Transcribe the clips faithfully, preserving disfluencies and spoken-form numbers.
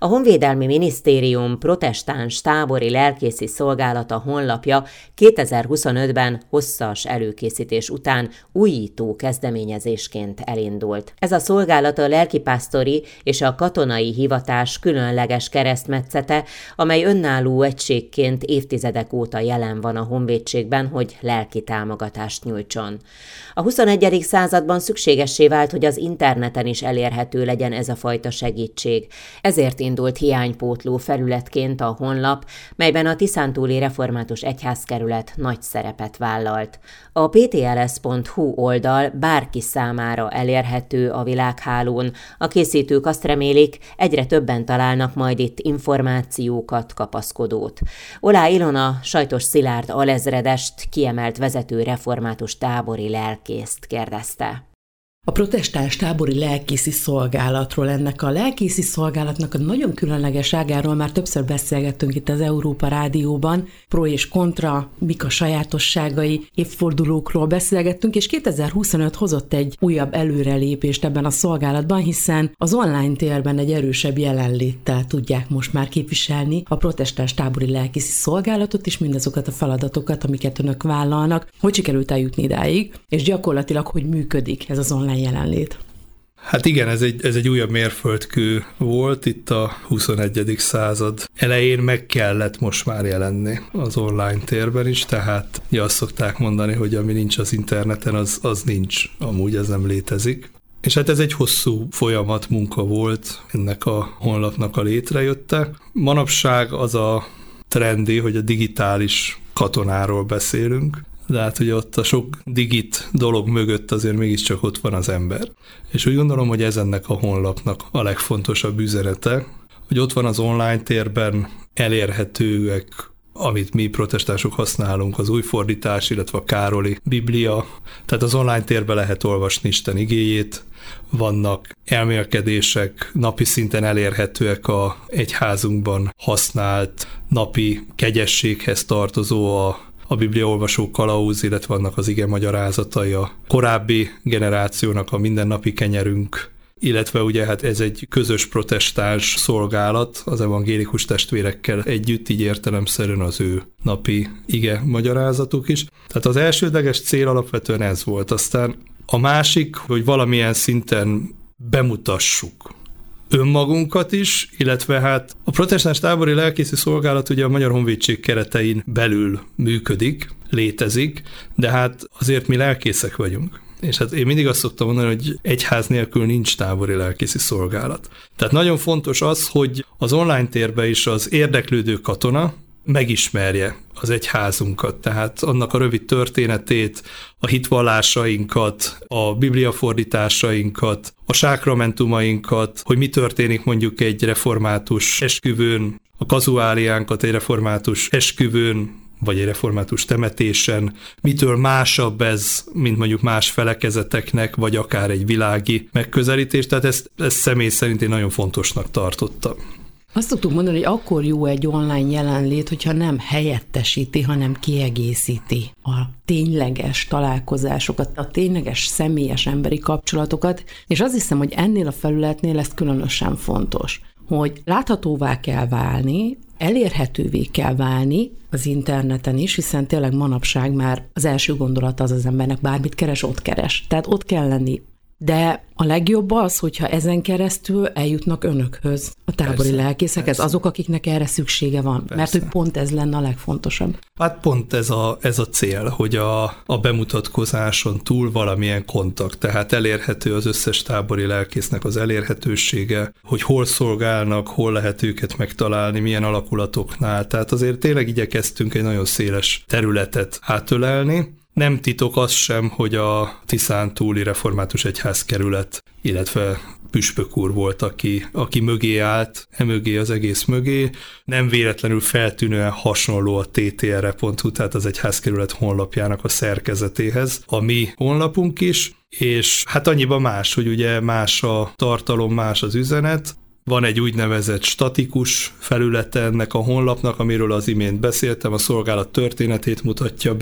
A Honvédelmi Minisztérium protestáns tábori lelkészi szolgálata honlapja kétezer-huszonötben hosszas előkészítés után újító kezdeményezésként elindult. Ez a szolgálat a lelkipásztori és a katonai hivatás különleges keresztmetszete, amely önálló egységként évtizedek óta jelen van a honvédségben, hogy lelki támogatást nyújtson. A huszonegyedik században szükségessé vált, hogy az interneten is elérhető legyen ez a fajta segítség. Ezért indult hiánypótló felületként a honlap, melyben a Tiszántúli Református Egyházkerület nagy szerepet vállalt. A pé té el es pont hú oldal bárki számára elérhető a világhálón. A készítők azt remélik, egyre többen találnak majd itt információkat, kapaszkodót. Olá Ilona Sajtos Szilárd alezredest, kiemelt vezető református tábori lelkészt kérdezte. A protestáns tábori lelkészi szolgálatról, ennek a lelkészi szolgálatnak a nagyon különlegeságáról már többször beszélgettünk itt az Európa Rádióban, pro és kontra, mik a sajátosságai, évfordulókról beszélgettünk, és kétezer-huszonöt hozott egy újabb előrelépést ebben a szolgálatban, hiszen az online térben egy erősebb jelenléttel tudják most már képviselni a protestáns tábori lelkészi szolgálatot, és mindazokat a feladatokat, amiket önök vállalnak, hogy sikerült eljutni idáig, és gyakorlatilag, hogy működik ez az online jelenlét. Hát igen, ez egy, ez egy újabb mérföldkő volt itt a huszonegyedik század elején, meg kellett most már jelenni az online térben is, tehát ja, azt szokták mondani, hogy ami nincs az interneten, az, az nincs, amúgy ez nem létezik. És hát ez egy hosszú folyamat, munka volt ennek a honlapnak a létrejötte. Manapság az a trendi, hogy a digitális katonáról beszélünk, de hát ugye ott a sok digit dolog mögött azért mégiscsak ott van az ember. És úgy gondolom, hogy ez ennek a honlapnak a legfontosabb üzenete, hogy ott van az online térben elérhetőek, amit mi protestánsok használunk, az új fordítás, illetve a Károli Biblia. Tehát az online térben lehet olvasni Isten igéjét, vannak elmélkedések, napi szinten elérhetőek a egyházunkban használt napi kegyességhez tartozó a a bibliaolvasó kalauz, illetve vannak az ige magyarázatai, a korábbi generációnak a mindennapi kenyerünk, illetve ugye hát ez egy közös protestáns szolgálat az evangélikus testvérekkel együtt, így értelemszerűen az ő napi ige magyarázatuk is. Tehát az elsődleges cél alapvetően ez volt. Aztán a másik, hogy valamilyen szinten bemutassuk önmagunkat is, illetve hát a protestáns tábori lelkészi szolgálat ugye a Magyar Honvédség keretein belül működik, létezik, de hát azért mi lelkészek vagyunk. És hát én mindig azt szoktam mondani, hogy egyház nélkül nincs tábori lelkészi szolgálat. Tehát nagyon fontos az, hogy az online térben is az érdeklődő katona megismerje az egyházunkat, tehát annak a rövid történetét, a hitvallásainkat, a bibliafordításainkat, a sákramentumainkat, hogy mi történik mondjuk egy református esküvőn, a kazuáliánkat egy református esküvőn, vagy egy református temetésen, mitől másabb ez, mint mondjuk más felekezeteknek, vagy akár egy világi megközelítés, tehát ezt, ezt személy szerint én nagyon fontosnak tartottam. Azt szoktuk mondani, hogy akkor jó egy online jelenlét, hogyha nem helyettesíti, hanem kiegészíti a tényleges találkozásokat, a tényleges személyes emberi kapcsolatokat, és azt hiszem, hogy ennél a felületnél ez különösen fontos, hogy láthatóvá kell válni, elérhetővé kell válni az interneten is, hiszen tényleg manapság már az első gondolat az az embernek, bármit keres, ott keres. Tehát ott kell lenni. De a legjobb az, hogyha ezen keresztül eljutnak önökhöz a tábori persze, lelkészek, persze. Ez azok, akiknek erre szüksége van, persze. Mert hogy pont ez lenne a legfontosabb. Hát pont ez a, ez a cél, hogy a, a bemutatkozáson túl valamilyen kontakt, tehát elérhető az összes tábori lelkésznek az elérhetősége, hogy hol szolgálnak, hol lehet őket megtalálni, milyen alakulatoknál, tehát azért tényleg igyekeztünk egy nagyon széles területet átölelni. Nem titok az sem, hogy a Tiszántúli Református Egyházkerület, illetve püspök úr volt, aki, aki mögé állt, emögé az egész mögé. Nem véletlenül feltűnően hasonló a té té er e pont hú, tehát az Egyházkerület honlapjának a szerkezetéhez. A mi honlapunk is, és hát annyiban más, hogy ugye más a tartalom, más az üzenet. Van egy úgynevezett statikus felülete ennek a honlapnak, amiről az imént beszéltem, a szolgálat történetét mutatja be,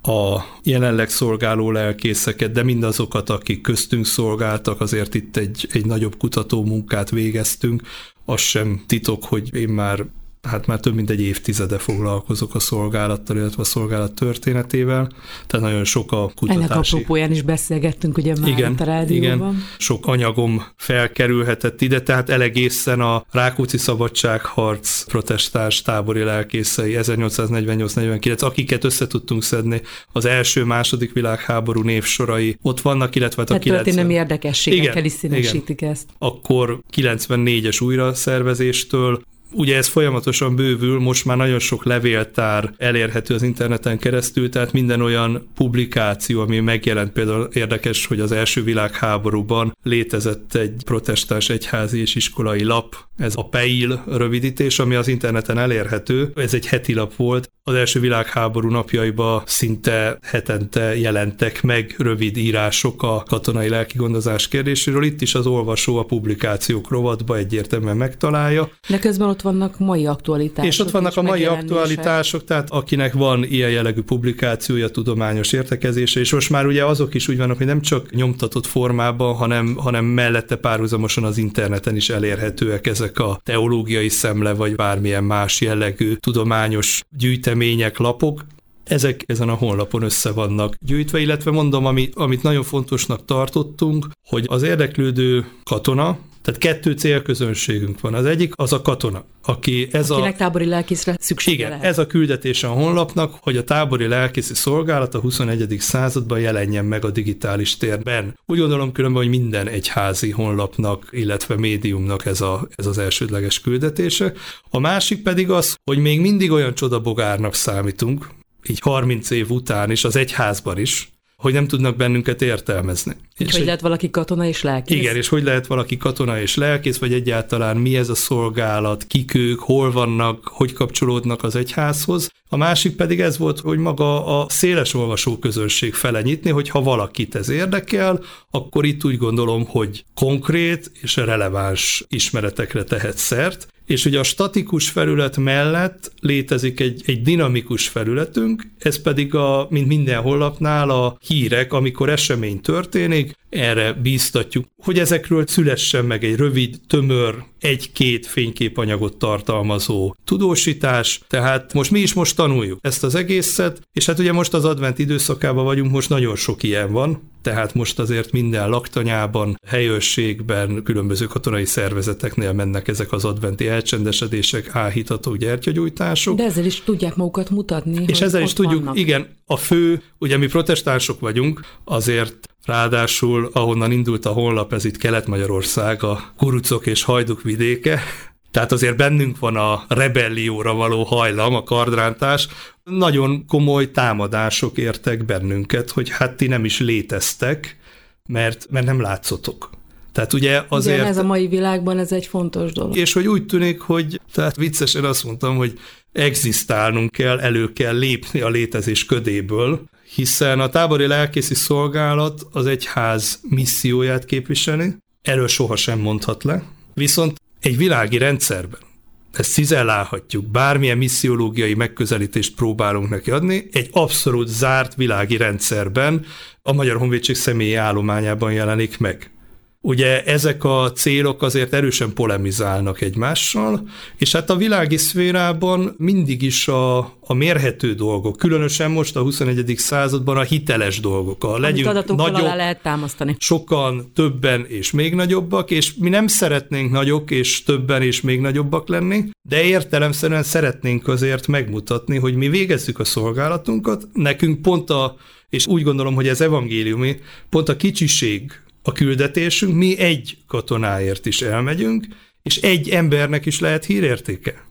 a jelenleg szolgáló lelkészeket, de mindazokat, akik köztünk szolgáltak, azért itt egy, egy nagyobb kutató munkát végeztünk. Az sem titok, hogy én már hát már több mint egy évtizede foglalkozok a szolgálattal, illetve a szolgálat történetével, tehát nagyon sok a kutatási... Ennek apropóján is beszélgettünk ugye már igen, itt a rádióban. Igen, sok anyagom felkerülhetett ide, tehát elegészen a Rákóczi szabadságharc protestáns tábori lelkészei ezernyolcszáznegyvennyolc negyvenkilenc, akiket össze tudtunk szedni, az első-második világháború névsorai ott vannak, illetve a kilencven... történelmi érdekességekkel is színesítik ezt. Akkor kilencvennégyes újraszervezéstől, ugye ez folyamatosan bővül, most már nagyon sok levéltár elérhető az interneten keresztül, tehát minden olyan publikáció, ami megjelent, például érdekes, hogy az első világháborúban létezett egy protestáns egyházi és iskolai lap, ez a Peil rövidítés, ami az interneten elérhető, ez egy heti lap volt, az első világháború napjaiban szinte hetente jelentek meg rövid írások a katonai lelkigondozás kérdéséről, itt is az olvasó a publikációk rovatba egyértelműen megtalálja. De közben ott vannak mai aktualitások. És ott vannak a mai aktualitások, tehát akinek van ilyen jellegű publikációja, tudományos értekezése, és most már ugye azok is úgy vannak, hogy nem csak nyomtatott formában, hanem, hanem mellette párhuzamosan az interneten is elérhetőek ezek a teológiai szemle, vagy bármilyen más jellegű tudományos gyűjtemények, lapok. Ezek ezen a honlapon össze vannak gyűjtve, illetve mondom, ami, amit nagyon fontosnak tartottunk, hogy az érdeklődő katona, tehát kettő célközönségünk van. Az egyik az a katona, aki ez Akinek a... tábori lelkészre szüksége Igen, lehet. ez a küldetése a honlapnak, hogy a tábori lelkészi szolgálat a huszonegyedik században jelenjen meg a digitális térben. Úgy gondolom különben, hogy minden egyházi honlapnak, illetve médiumnak ez, a, ez az elsődleges küldetése. A másik pedig az, hogy még mindig olyan csodabogárnak számítunk, így harminc év után is, az egyházban is, hogy nem tudnak bennünket értelmezni. Így és hogy egy, lehet valaki katona és lelkész? Igen, és hogy lehet valaki katona és lelkész, vagy egyáltalán mi ez a szolgálat, kik ők, hol vannak, hogy kapcsolódnak az egyházhoz. A másik pedig ez volt, hogy maga a széles olvasó közönség fele nyitni, hogy ha valakit ez érdekel, akkor itt úgy gondolom, hogy konkrét és releváns ismeretekre tehet szert. És ugye a statikus felület mellett létezik egy, egy dinamikus felületünk, ez pedig a, mint minden honlapnál a hírek, amikor esemény történik, erre bíztatjuk, hogy ezekről szülessen meg egy rövid, tömör, egy-két fényképanyagot tartalmazó tudósítás, tehát most mi is most tanuljuk ezt az egészet, és hát ugye most az advent időszakában vagyunk, most nagyon sok ilyen van, tehát most azért minden laktanyában, helyőrségben, különböző katonai szervezeteknél mennek ezek az adventi elcsendesedések, áhítatók, gyertyagyújtások. De ezzel is tudják magukat mutatni. És ezzel is tudjuk, vannak. igen, a fő, ugye mi protestánsok vagyunk, azért ráadásul ahonnan indult a honlap, ez itt Kelet-Magyarország, a kurucok és hajduk vidéke, tehát azért bennünk van a rebellióra való hajlam, a kardrántás. Nagyon komoly támadások értek bennünket, hogy hát ti nem is léteztek, mert, mert nem látszotok. Tehát ugye azért... Igen, ez a mai világban ez egy fontos dolog. És hogy úgy tűnik, hogy tehát viccesen azt mondtam, hogy egzisztálnunk kell, elő kell lépni a létezés ködéből, hiszen a tábori lelkészi szolgálat az egyház misszióját képviseli, erről sohasem mondhat le, viszont egy világi rendszerben, ezt cizellálhatjuk, bármilyen missziológiai megközelítést próbálunk neki adni, egy abszolút zárt világi rendszerben a Magyar Honvédség személyi állományában jelenik meg. Ugye ezek a célok azért erősen polemizálnak egymással, és hát a világi szférában mindig is a, a mérhető dolgok, különösen most a huszonegyedik században a hiteles dolgok. A legyünk nagyobb, lehet támasztani. Sokan, többen és még nagyobbak, és mi nem szeretnénk nagyok és többen és még nagyobbak lenni, de értelemszerűen szeretnénk azért megmutatni, hogy mi végezzük a szolgálatunkat, nekünk pont a, és úgy gondolom, hogy ez evangéliumi, pont a kicsiség a küldetésünk, mi egy katonáért is elmegyünk, és egy embernek is lehet hírértéke.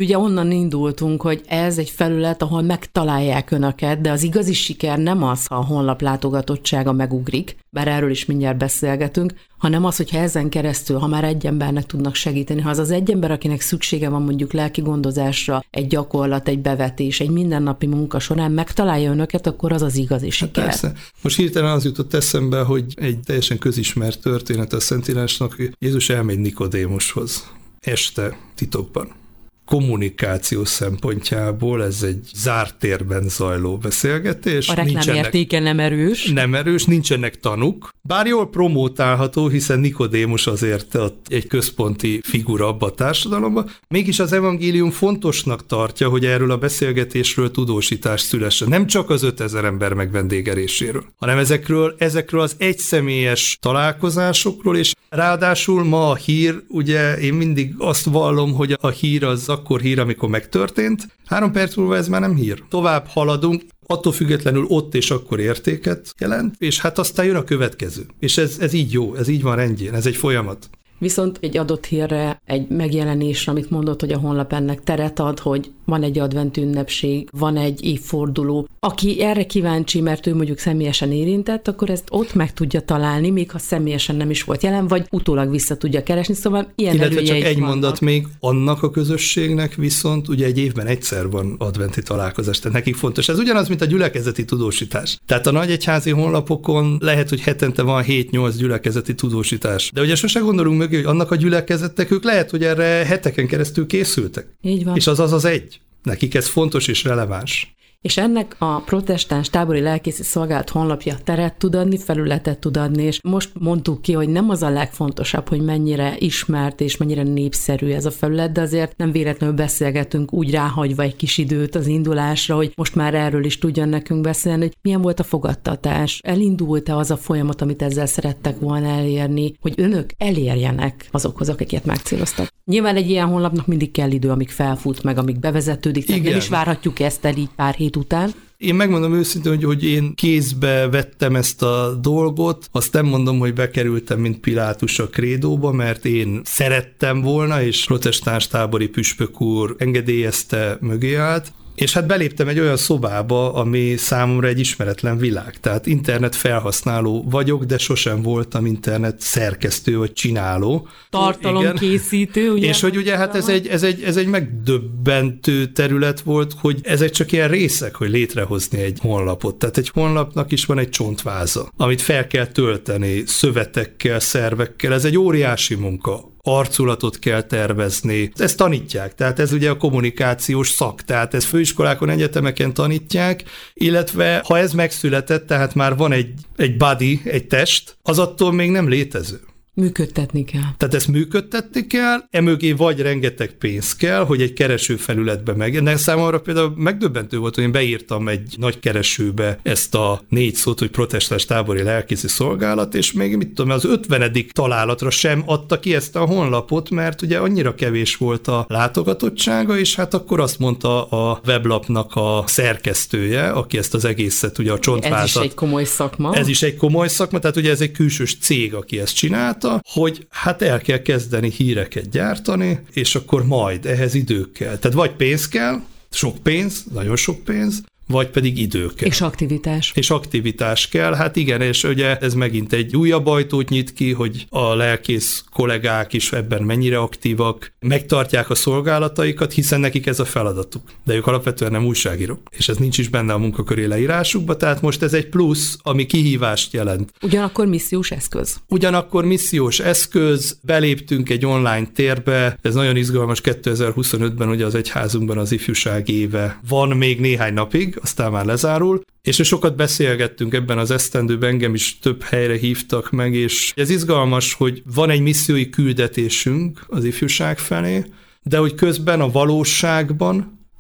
Ugye onnan indultunk, hogy ez egy felület, ahol megtalálják önöket, de az igazi siker nem az, ha a honlap látogatottsága megugrik, bár erről is mindjárt beszélgetünk, hanem az, hogyha ezen keresztül, ha már egy embernek tudnak segíteni, ha az az egy ember, akinek szüksége van mondjuk lelki gondozásra, egy gyakorlat, egy bevetés, egy mindennapi munka során megtalálja önöket, akkor az az igazi siker. Hát persze. Most hirtelen az jutott eszembe, hogy egy teljesen közismert történet a Szentírásnak, hogy Jézus elmegy Nikodémushoz este titokban. Kommunikáció szempontjából ez egy zárt térben zajló beszélgetés. A reklámértéke nem erős. Nem erős, nincsenek tanuk. Bár jól promótálható, hiszen Nikodémus azért egy központi figura abba a társadalomban, mégis az evangélium fontosnak tartja, hogy erről a beszélgetésről tudósítás szülessen. Nem csak az ötezer ember megvendégeléséről, hanem ezekről, ezekről az egyszemélyes találkozásokról, és ráadásul ma a hír, ugye én mindig azt vallom, hogy a hír az akkor hír, amikor megtörtént. Három perc múlva ez már nem hír. Tovább haladunk, attól függetlenül ott és akkor értéket jelent, és hát aztán jön a következő. És ez, ez így jó, ez így van rendjén, ez egy folyamat. Viszont egy adott hírre, egy megjelenésre, amit mondott, hogy a honlap ennek teret ad, hogy van egy advent ünnepség, van egy évforduló. Aki erre kíváncsi, mert ő mondjuk személyesen érintett, akkor ezt ott meg tudja találni, még ha személyesen nem is volt jelen, vagy utólag vissza tudja keresni, szóval ilyen illetve előnyei csak egy vannak. mondat még, annak a közösségnek viszont ugye egy évben egyszer van adventi találkozás, tehát nekik fontos. Ez ugyanaz, mint a gyülekezeti tudósítás. Tehát a nagyegyházi honlapokon lehet, hogy hetente van hét-nyolc gyülekezeti tudósítás. De ugye sose gondolunk mögé, hogy annak a gyülekezettek, ők lehet, hogy erre heteken keresztül készültek. Így van. És az az az egy. Nekik ez fontos és releváns. És ennek a protestáns tábori lelkészi szolgálat honlapja teret tud adni, felületet tud adni, és most mondtuk ki, hogy nem az a legfontosabb, hogy mennyire ismert és mennyire népszerű ez a felület, de azért nem véletlenül beszélgetünk úgy ráhagyva egy kis időt az indulásra, hogy most már erről is tudjon nekünk beszélni, hogy milyen volt a fogadtatás, elindult-e az a folyamat, amit ezzel szerettek volna elérni, hogy önök elérjenek azokhoz, akiket megcéloztak. Nyilván egy ilyen honlapnak mindig kell idő, amíg felfut meg, amíg bevezetődik, tehát nem is várhatjuk ezt el így pár hét után. Én megmondom őszintén, hogy, hogy én kézbe vettem ezt a dolgot, azt nem mondom, hogy bekerültem, mint Pilátus a krédóba, mert én szerettem volna, és protestáns tábori püspök úr engedélyezte, mögé állt, és hát beléptem egy olyan szobába, ami számomra egy ismeretlen világ. Tehát internet felhasználó vagyok, de sosem voltam internet szerkesztő vagy csináló. Tartalomkészítő, ugye? És hogy ugye hát ez egy, ez, egy, ez egy megdöbbentő terület volt, hogy ezek csak ilyen részek, hogy létrehozni egy honlapot. Tehát egy honlapnak is van egy csontváza, amit fel kell tölteni szövetekkel, szervekkel. Ez egy óriási munka. Arculatot kell tervezni. Ezt tanítják, tehát ez ugye a kommunikációs szak, tehát ez főiskolákon, egyetemeken tanítják, illetve ha ez megszületett, tehát már van egy, egy body, egy test, az attól még nem létező. Működtetni kell. Tehát ezt működtetni kell, emögé vagy rengeteg pénz kell, hogy egy keresőfelületbe meg. De számomra például megdöbbentő volt, hogy én beírtam egy nagy keresőbe ezt a négy szót, hogy protestáns tábori lelkészi szolgálat, és még mit tudom, az ötvenedik találatra sem adta ki ezt a honlapot, mert ugye annyira kevés volt a látogatottsága, és hát akkor azt mondta a weblapnak a szerkesztője, aki ezt az egészet, ugye a csontvázat. Ez is egy komoly szakma. Ez is egy komoly szakma, tehát ugye ez egy külsős cég, aki ezt csinált, hogy hát el kell kezdeni híreket gyártani, és akkor majd ehhez idő kell. Tehát vagy pénz kell, sok pénz, nagyon sok pénz, vagy pedig idő kell. És aktivitás. És aktivitás kell, hát igen, és ugye ez megint egy újabb ajtót nyit ki, hogy a lelkész kollégák is ebben mennyire aktívak, megtartják a szolgálataikat, hiszen nekik ez a feladatuk. De ők alapvetően nem újságírók, és ez nincs is benne a munkaköri leírásukban, tehát most ez egy plusz, ami kihívást jelent. Ugyanakkor missziós eszköz. Ugyanakkor missziós eszköz, beléptünk egy online térbe, ez nagyon izgalmas, kétezer-huszonötben ugye az egyházunkban az ifjúság éve van még néhány napig, aztán már lezárul, és sokat beszélgettünk ebben az esztendőben, engem is több helyre hívtak meg, és ez izgalmas, hogy van egy missziói küldetésünk az ifjúság felé, de hogy közben a valóságban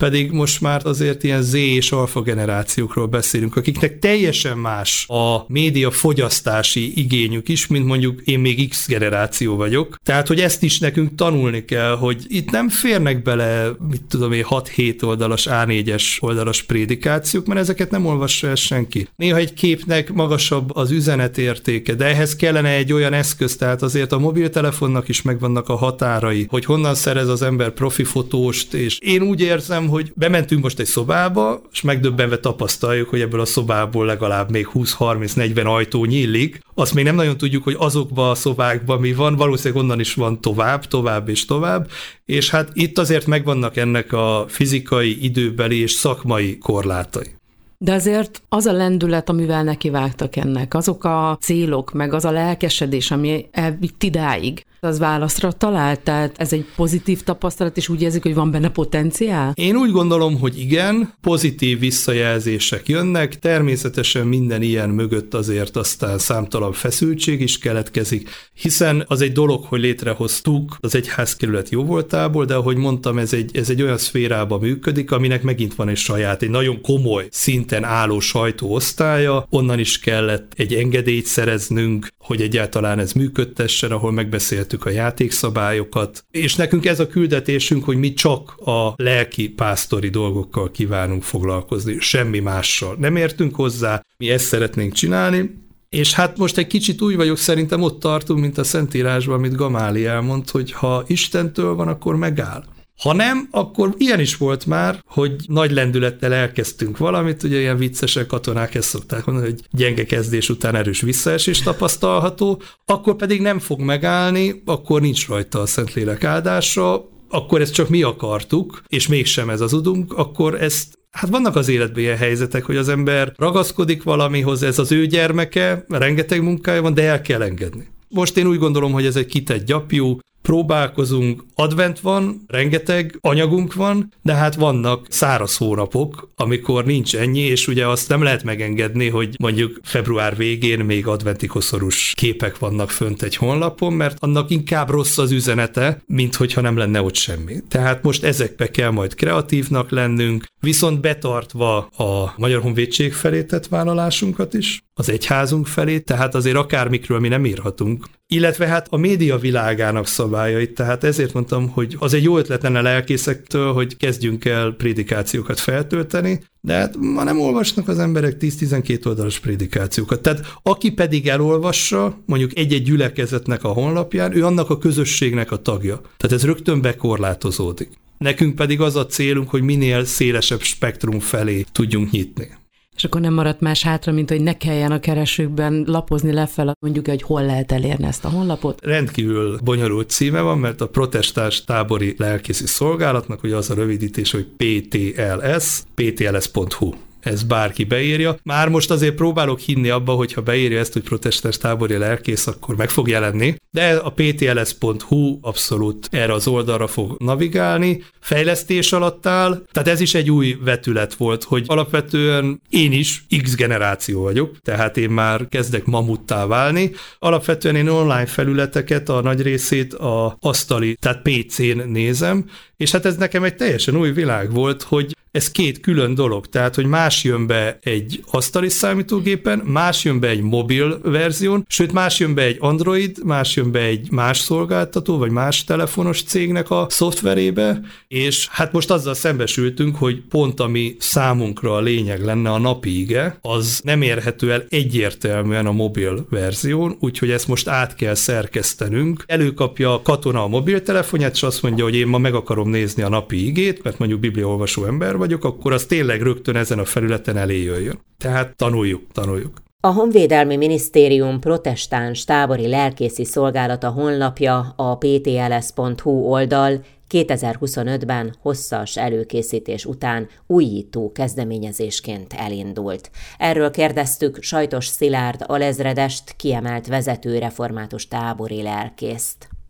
pedig most már azért ilyen Z és alfa generációkról beszélünk, akiknek teljesen más a média fogyasztási igényük is, mint mondjuk én még X generáció vagyok. Tehát, hogy ezt is nekünk tanulni kell, hogy itt nem férnek bele, mit tudom én, hat-hét oldalas, á négyes oldalas prédikációk, mert ezeket nem olvassa el senki. Néha egy képnek magasabb az üzenetértéke, de ehhez kellene egy olyan eszköz, tehát azért a mobiltelefonnak is megvannak a határai, hogy honnan szerez az ember profi fotóst, és én úgy érzem, hogy bementünk most egy szobába, és megdöbbenve tapasztaljuk, hogy ebből a szobából legalább még húsz-harminc-negyven ajtó nyílik. Azt még nem nagyon tudjuk, hogy azokban a szobákban mi van, valószínűleg onnan is van tovább, tovább és tovább, és hát itt azért megvannak ennek a fizikai, időbeli és szakmai korlátai. De azért az a lendület, amivel nekivágtak ennek, azok a célok, meg az a lelkesedés, ami elvitt idáig, az válaszra talált, tehát ez egy pozitív tapasztalat, és úgy érzik, hogy van benne potenciál? Én úgy gondolom, hogy igen, pozitív visszajelzések jönnek, természetesen minden ilyen mögött azért aztán számtalan feszültség is keletkezik, hiszen az egy dolog, hogy létrehoztuk az egyházkerület jóvoltából, de ahogy mondtam, ez egy, ez egy olyan szférában működik, aminek megint van egy saját, egy nagyon komoly szinten álló sajtóosztálya, onnan is kellett egy engedélyt szereznünk, hogy egyáltalán ez működtessen, ahol megbeszéltük a játékszabályokat, és nekünk ez a küldetésünk, hogy mi csak a lelki pásztori dolgokkal kívánunk foglalkozni, semmi mással nem értünk hozzá, mi ezt szeretnénk csinálni, és hát most egy kicsit úgy vagyok, szerintem ott tartunk, mint a Szentírásban, amit Gamáliel mond, hogy ha Istentől van, akkor megáll. Ha nem, akkor ilyen is volt már, hogy nagy lendülettel elkezdtünk valamit, ugye ilyen viccesek katonák ezt szokták mondani, hogy gyenge kezdés után erős visszaesés tapasztalható, akkor pedig nem fog megállni, akkor nincs rajta a Szentlélek áldása, akkor ezt csak mi akartuk, és mégsem ez az udunk, akkor ezt hát vannak az életben ilyen helyzetek, hogy az ember ragaszkodik valamihoz, ez az ő gyermeke, rengeteg munkája van, de el kell engedni. Most én úgy gondolom, hogy ez egy kitett gyapjú, próbálkozunk, advent van, rengeteg anyagunk van, de hát vannak száraz hónapok, amikor nincs ennyi, és ugye azt nem lehet megengedni, hogy mondjuk február végén még adventi koszorús képek vannak fönt egy honlapon, mert annak inkább rossz az üzenete, mint hogyha nem lenne ott semmi. Tehát most ezekbe kell majd kreatívnak lennünk, viszont betartva a Magyar Honvédség felé tett vállalásunkat is, az egyházunk felé, tehát azért akármikről mi nem írhatunk. Illetve hát a média világának szabályait, tehát ezért mondtam, hogy az egy jó ötlet lenne lelkészektől, hogy kezdjünk el prédikációkat feltölteni, de hát ma nem olvasnak az emberek tíz-tizenkét oldalas prédikációkat. Tehát aki pedig elolvassa, mondjuk egy-egy gyülekezetnek a honlapján, ő annak a közösségnek a tagja. Tehát ez rögtön bekorlátozódik. Nekünk pedig az a célunk, hogy minél szélesebb spektrum felé tudjunk nyitni. És akkor nem maradt más hátra, mint hogy ne kelljen a keresőkben lapozni lefele, mondjuk, hogy hol lehet elérni ezt a honlapot. Rendkívül bonyolult címe van, mert a Protestáns Tábori Lelkészi Szolgálatnak ugye az a rövidítés, hogy pé té el es, pé té el es pont hú. Ez bárki beírja. Már most azért próbálok hinni abba, hogy ha beírja ezt, hogy protestáns tábori lelkész, akkor meg fog jelenni. De a pé té el es pont hú abszolút erre az oldalra fog navigálni. Fejlesztés alatt áll. Tehát ez is egy új vetület volt, hogy alapvetően én is X generáció vagyok, tehát én már kezdek mamuttá válni. Alapvetően én online felületeket, a nagy részét a asztali, tehát pé cén nézem, és hát ez nekem egy teljesen új világ volt, hogy ez két külön dolog, tehát, hogy más jön be egy asztali számítógépen, más jön be egy mobil verzión, sőt, más jön be egy Android, más jön be egy más szolgáltató, vagy más telefonos cégnek a szoftverébe, és hát most azzal szembesültünk, hogy pont ami számunkra a lényeg lenne a napi ige, az nem érhető el egyértelműen a mobil verzión, úgyhogy ezt most át kell szerkesztenünk. Előkapja a katona a mobiltelefonját, és azt mondja, hogy én ma meg akarom nézni a napi igét, mert mondjuk bibliaolvasó ember vagyok, akkor az tényleg rögtön ezen a felületen elé jöjjön. Tehát tanuljuk, tanuljuk. A Honvédelmi Minisztérium Protestáns Tábori Lelkészi Szolgálata honlapja, a pé té el es pont hú oldal kétezer-huszonötben hosszas előkészítés után újító kezdeményezésként elindult. Erről kérdeztük Sajtos Szilárd alezredest, kiemelt vezető református tábori lelkészt.